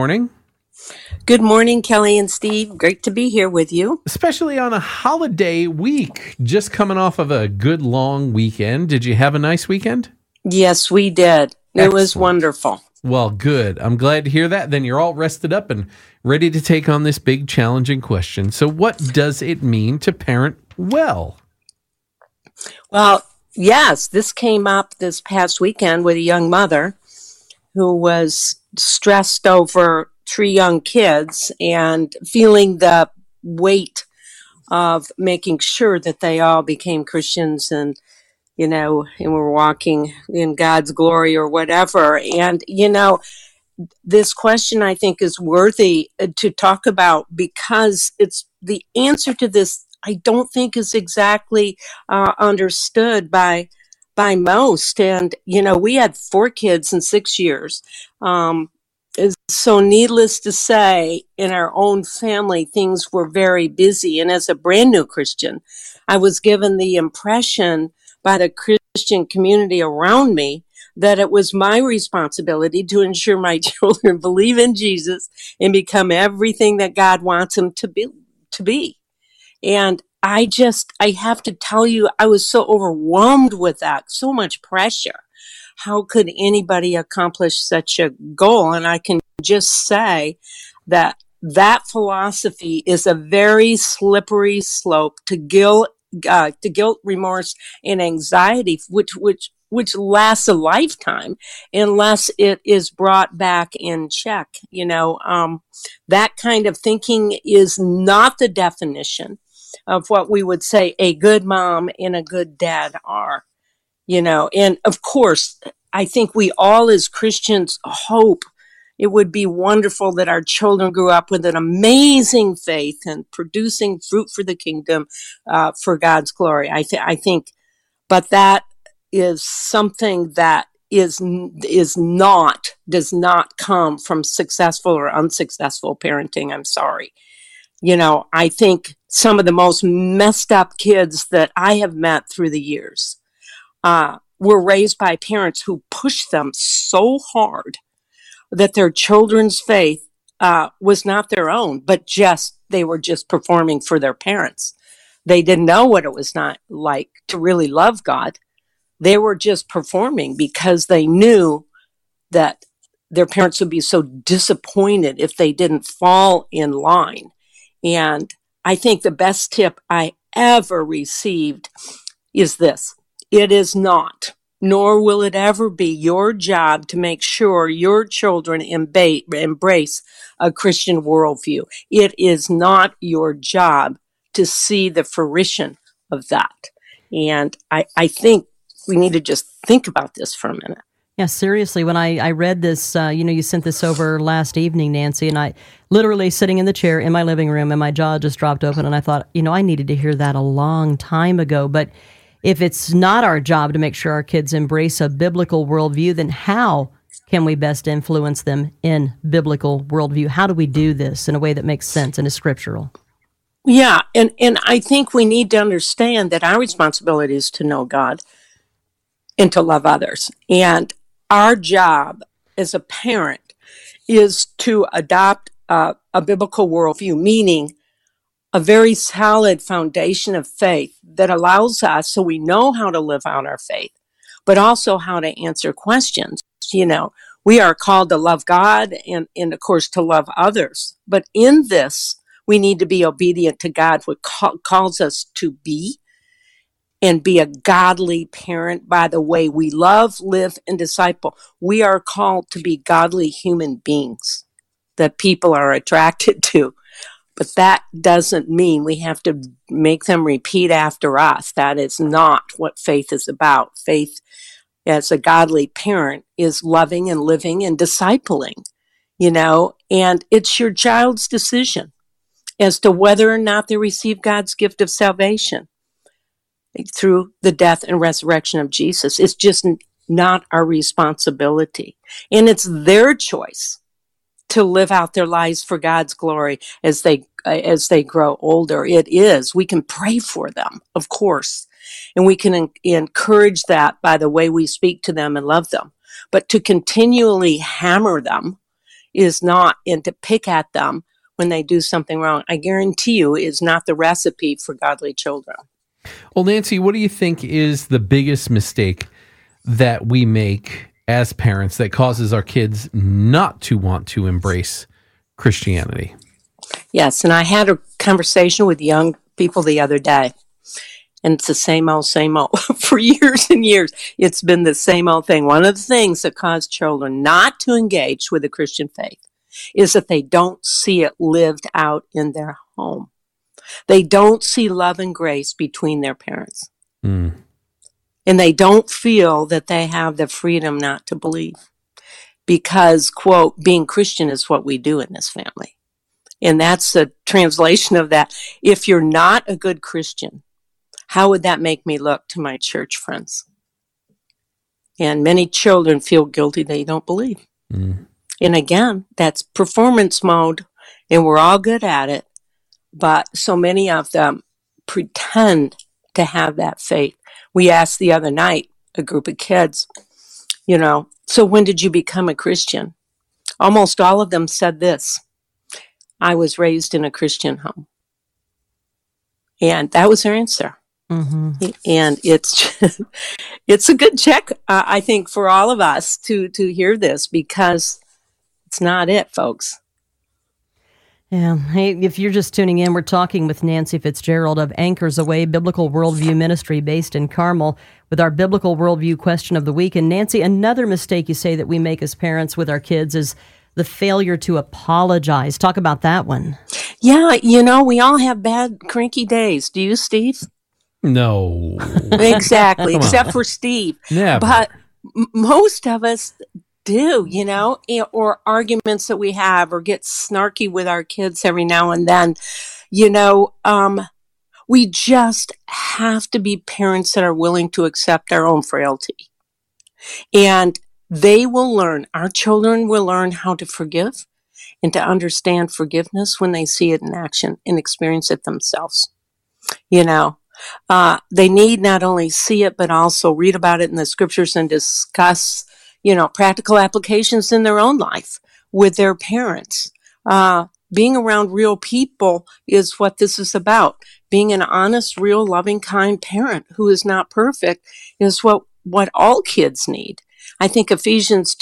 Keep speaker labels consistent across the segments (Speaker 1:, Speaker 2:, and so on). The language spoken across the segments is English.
Speaker 1: Morning.
Speaker 2: Good morning, Kelly and Steve. Great to be here with you.
Speaker 1: Especially on a holiday week, just coming off of a good long weekend. Did you have a nice weekend?
Speaker 2: Yes, we did. It was wonderful.
Speaker 1: Well, good. I'm glad to hear that. Then you're all rested up and ready to take on this big, challenging question. So what does it mean to parent well?
Speaker 2: Well, yes, this came up this past weekend with a young mother who was stressed over 3 young kids and feeling the weight of making sure that they all became Christians and we're walking in God's glory or whatever. And, this question I think is worthy to talk about because it's the answer to this I don't think is exactly understood by most. And, we had 4 kids in 6 years. So needless to say, in our own family, things were very busy. And as a brand new Christian, I was given the impression by the Christian community around me that it was my responsibility to ensure my children believe in Jesus and become everything that God wants them to be. And I have to tell you, I was so overwhelmed with that, so much pressure. How could anybody accomplish such a goal? And I can just say that philosophy is a very slippery slope to guilt, remorse, and anxiety, which lasts a lifetime unless it is brought back in check. That kind of thinking is not the definition of what we would say a good mom and a good dad are. And of course, I think we all as Christians hope it would be wonderful that our children grew up with an amazing faith and producing fruit for the kingdom, for God's glory. I think, but that is something that does not come from successful or unsuccessful parenting. I'm sorry. I think some of the most messed up kids that I have met through the years were raised by parents who pushed them so hard that their children's faith was not their own, but they were just performing for their parents. They didn't know what it was not like to really love God. They were just performing because they knew that their parents would be so disappointed if they didn't fall in line. And I think the best tip I ever received is this. It is not, nor will it ever be, your job to make sure your children embrace a Christian worldview. It is not your job to see the fruition of that. And I think we need to just think about this for a minute.
Speaker 3: Yeah, seriously, when I read this, you sent this over last evening, Nancy, and I literally sitting in the chair in my living room and my jaw just dropped open and I thought, I needed to hear that a long time ago. But if it's not our job to make sure our kids embrace a biblical worldview, then how can we best influence them in biblical worldview? How do we do this in a way that makes sense and is scriptural?
Speaker 2: Yeah, and I think we need to understand that our responsibility is to know God and to love others. And our job as a parent is to adopt a biblical worldview, meaning a very solid foundation of faith that allows us, so we know how to live out our faith, but also how to answer questions. We are called to love God and of course, to love others. But in this, we need to be obedient to God, what calls us to be, and be a godly parent by the way we love, live, and disciple. We are called to be godly human beings that people are attracted to. But that doesn't mean we have to make them repeat after us. That is not what faith is about. Faith, as a godly parent, is loving and living and discipling, and it's your child's decision as to whether or not they receive God's gift of salvation through the death and resurrection of Jesus. It's just not our responsibility. And it's their choice to live out their lives for God's glory as they grow older. It is. We can pray for them, of course, and we can encourage that by the way we speak to them and love them. But to continually hammer them is not, and to pick at them when they do something wrong, I guarantee you, is not the recipe for godly children.
Speaker 1: Well, Nancy, what do you think is the biggest mistake that we make as parents that causes our kids not to want to embrace Christianity?
Speaker 2: Yes, and I had a conversation with young people the other day, and it's the same old. For years and years, it's been the same old thing. One of the things that cause children not to engage with the Christian faith is that they don't see it lived out in their home. They don't see love and grace between their parents. And they don't feel that they have the freedom not to believe. Because, quote, being Christian is what we do in this family. And that's the translation of that. If you're not a good Christian, how would that make me look to my church friends? And many children feel guilty they don't believe. And again, that's performance mode, and we're all good at it. But so many of them pretend to have that faith. We asked the other night, a group of kids, so when did you become a Christian? Almost all of them said this: I was raised in a Christian home. And that was their answer. And it's a good check, I think, for all of us to hear this, because it's not it, folks.
Speaker 3: Yeah. Hey, if you're just tuning in, we're talking with Nancy Fitzgerald of Anchors Away Biblical Worldview Ministry based in Carmel with our Biblical Worldview question of the week. And Nancy, another mistake you say that we make as parents with our kids is the failure to apologize. Talk about that one. Yeah,
Speaker 2: we all have bad, cranky days. Do you, Steve?
Speaker 1: No.
Speaker 2: Exactly, except for Steve.
Speaker 1: Never.
Speaker 2: But most of us do, or arguments that we have, or get snarky with our kids every now and then. We just have to be parents that are willing to accept our own frailty. And they will learn, our children will learn how to forgive and to understand forgiveness when they see it in action and experience it themselves. They need not only see it, but also read about it in the scriptures and discuss practical applications in their own life with their parents. Being around real people is what this is about. Being an honest, real, loving, kind parent who is not perfect is what all kids need. I think Ephesians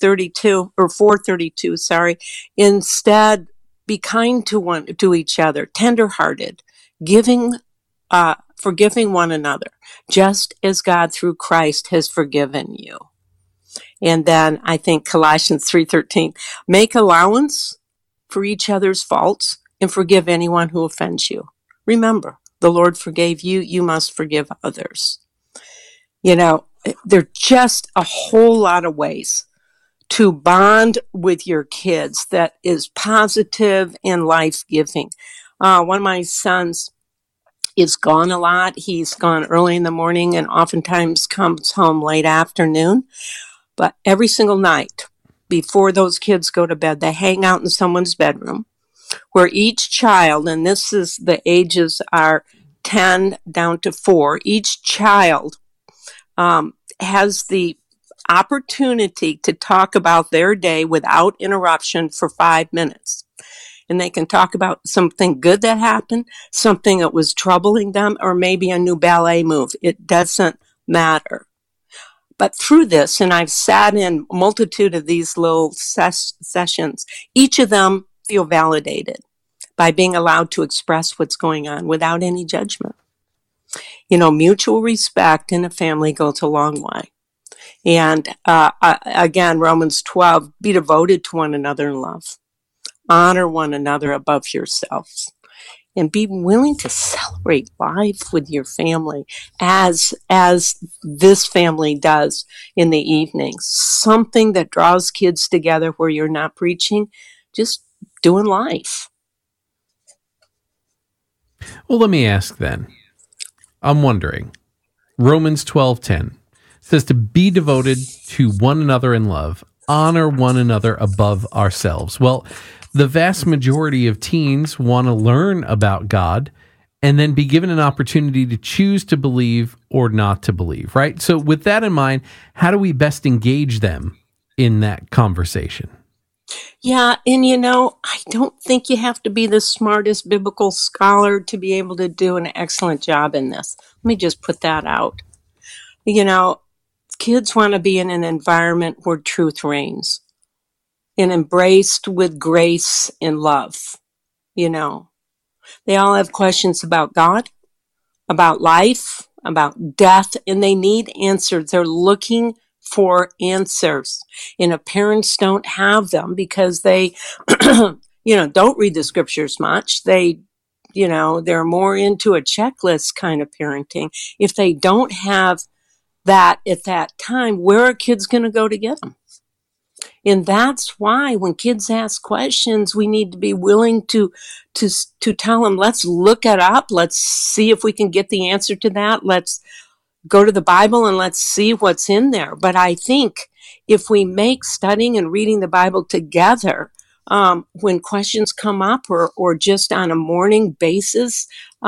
Speaker 2: 4:32, instead be kind to each other, tenderhearted, forgiving one another, just as God through Christ has forgiven you. And then I think Colossians 3:13, make allowance for each other's faults and forgive anyone who offends you. Remember, the Lord forgave you, you must forgive others. There are just a whole lot of ways to bond with your kids that is positive and life-giving. One of my sons is gone a lot. He's gone early in the morning and oftentimes comes home late afternoon. But every single night before those kids go to bed, they hang out in someone's bedroom where each child, and this is the ages are 10 down to 4, each child has the opportunity to talk about their day without interruption for 5 minutes. And they can talk about something good that happened, something that was troubling them, or maybe a new ballet move. It doesn't matter. But through this, and I've sat in a multitude of these little sessions, each of them feel validated by being allowed to express what's going on without any judgment. Mutual respect in a family goes a long way. And again, Romans 12, be devoted to one another in love. Honor one another above yourselves. And be willing to celebrate life with your family as this family does in the evenings. Something that draws kids together where you're not preaching, just doing life.
Speaker 1: Well, let me ask then. I'm wondering, Romans 12:10 says to be devoted to one another in love, honor one another above ourselves. Well, the vast majority of teens want to learn about God and then be given an opportunity to choose to believe or not to believe, right? So with that in mind, how do we best engage them in that conversation?
Speaker 2: Yeah, and I don't think you have to be the smartest biblical scholar to be able to do an excellent job in this. Let me just put that out. You know, Kids want to be in an environment where truth reigns and embraced with grace and love. They all have questions about God, about life, about death, and they need answers. They're looking for answers. And if parents don't have them because they, don't read the scriptures much, they're more into a checklist kind of parenting. If they don't have that at that time, where are kids going to go to get them? And that's why when kids ask questions, we need to be willing to tell them, let's look it up. Let's see if we can get the answer to that. Let's go to the Bible and let's see what's in there. But I think if we make studying and reading the Bible together, when questions come up or just on a morning basis,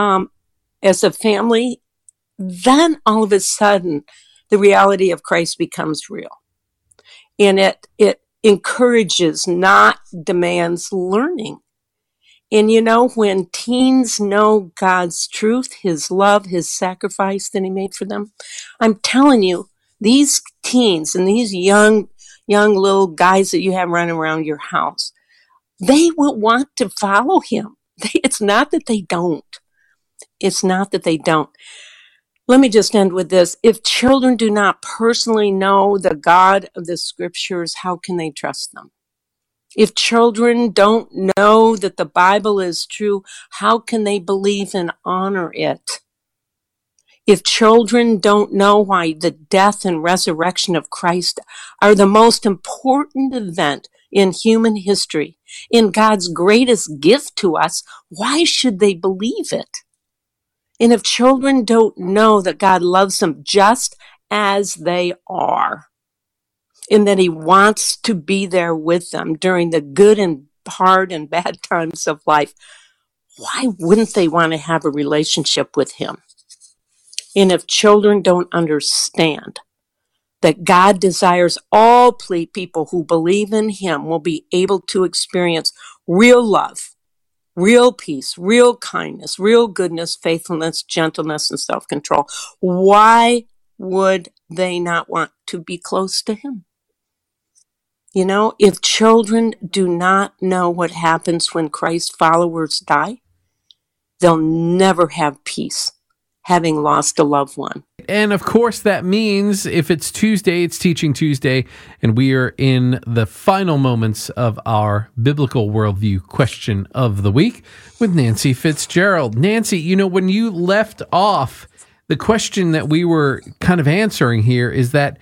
Speaker 2: as a family, then all of a sudden the reality of Christ becomes real. And it encourages, not demands, learning. And when teens know God's truth, his love, his sacrifice that he made for them, I'm telling you, these teens and these young little guys that you have running around your house, they will want to follow him. It's not that they don't. It's not that they don't. Let me just end with this. If children do not personally know the God of the scriptures, how can they trust them? If children don't know that the Bible is true, how can they believe and honor it? If children don't know why the death and resurrection of Christ are the most important event in human history, in God's greatest gift to us, why should they believe it? And if children don't know that God loves them just as they are, and that he wants to be there with them during the good and hard and bad times of life, why wouldn't they want to have a relationship with him? And if children don't understand that God desires all people who believe in him will be able to experience real love, real peace, real kindness, real goodness, faithfulness, gentleness, and self-control, why would they not want to be close to him? If children do not know what happens when Christ's followers die, they'll never have peace, having lost a loved one.
Speaker 1: And of course, that means if it's Tuesday, it's Teaching Tuesday, and we are in the final moments of our biblical worldview question of the week with Nancy Fitzgerald. Nancy, when you left off, the question that we were kind of answering here is that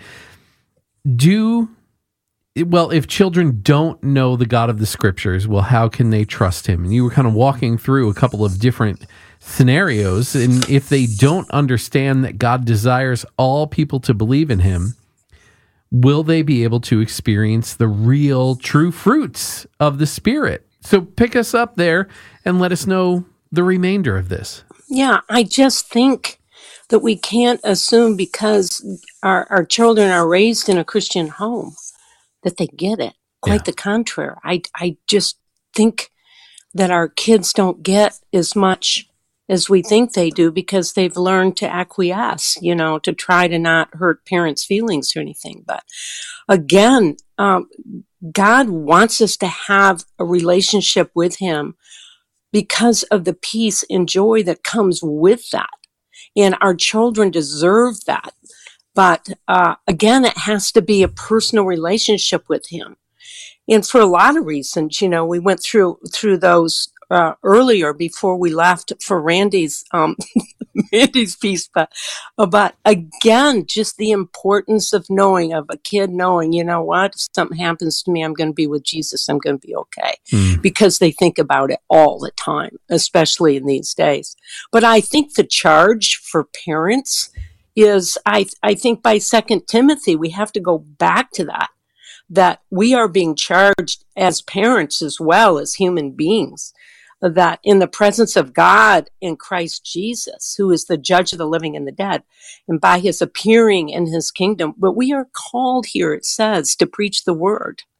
Speaker 1: if children don't know the God of the scriptures, how can they trust him? And you were kind of walking through a couple of different scenarios. And if they don't understand that God desires all people to believe in him, will they be able to experience the real, true fruits of the Spirit? So pick us up there and let us know the remainder of this.
Speaker 2: Yeah, I just think that we can't assume because our children are raised in a Christian home that they get it. Quite the contrary. I just think that our kids don't get as much as we think they do because they've learned to acquiesce, to try to not hurt parents' feelings or anything. But again, God wants us to have a relationship with him because of the peace and joy that comes with that. And our children deserve that. But again, it has to be a personal relationship with him. And for a lot of reasons, we went through those earlier before we left for Randy's piece. But again, just the importance of a kid knowing, if something happens to me, I'm going to be with Jesus. I'm going to be okay. Because they think about it all the time, especially in these days. But I think the charge for parents is, I think by 2 Timothy, we have to go back to that we are being charged as parents as well as human beings, that in the presence of God in Christ Jesus, who is the judge of the living and the dead, and by his appearing in his kingdom, but we are called here, it says, to preach the word.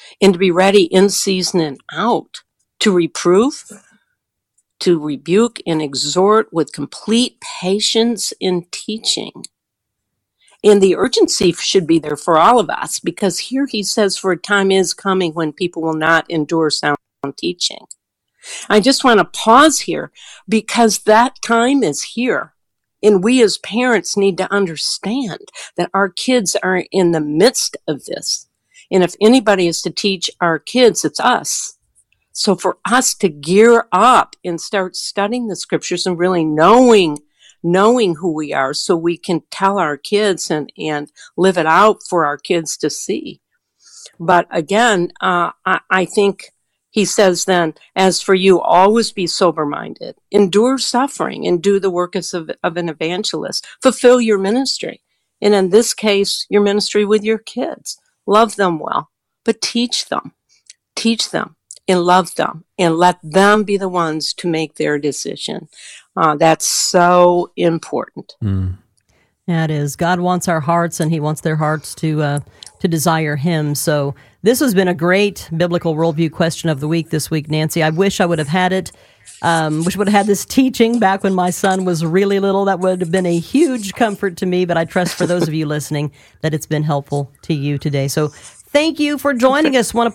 Speaker 2: and to be ready in season and out, to reprove, to rebuke, and exhort with complete patience in teaching. And the urgency should be there for all of us, because here he says, for a time is coming when people will not endure sound teaching. I just want to pause here, because that time is here. And we as parents need to understand that our kids are in the midst of this. And if anybody is to teach our kids, it's us. So for us to gear up and start studying the scriptures and really knowing who we are, so we can tell our kids and live it out for our kids to see. But again, I think he says then, as for you, always be sober-minded, endure suffering, and do the work of an evangelist. Fulfill your ministry. And in this case, your ministry with your kids. Love them well, but teach them and love them, and let them be the ones to make their decision. That's so important.
Speaker 3: Yeah, it is. God wants our hearts, and he wants their hearts to desire him. So this has been a great biblical worldview question of the week this week, Nancy. I wish I would have had it. Wish I would have had this teaching back when my son was really little. That would have been a huge comfort to me, but I trust for those of you listening that it's been helpful to you today. So thank you for joining us. Want to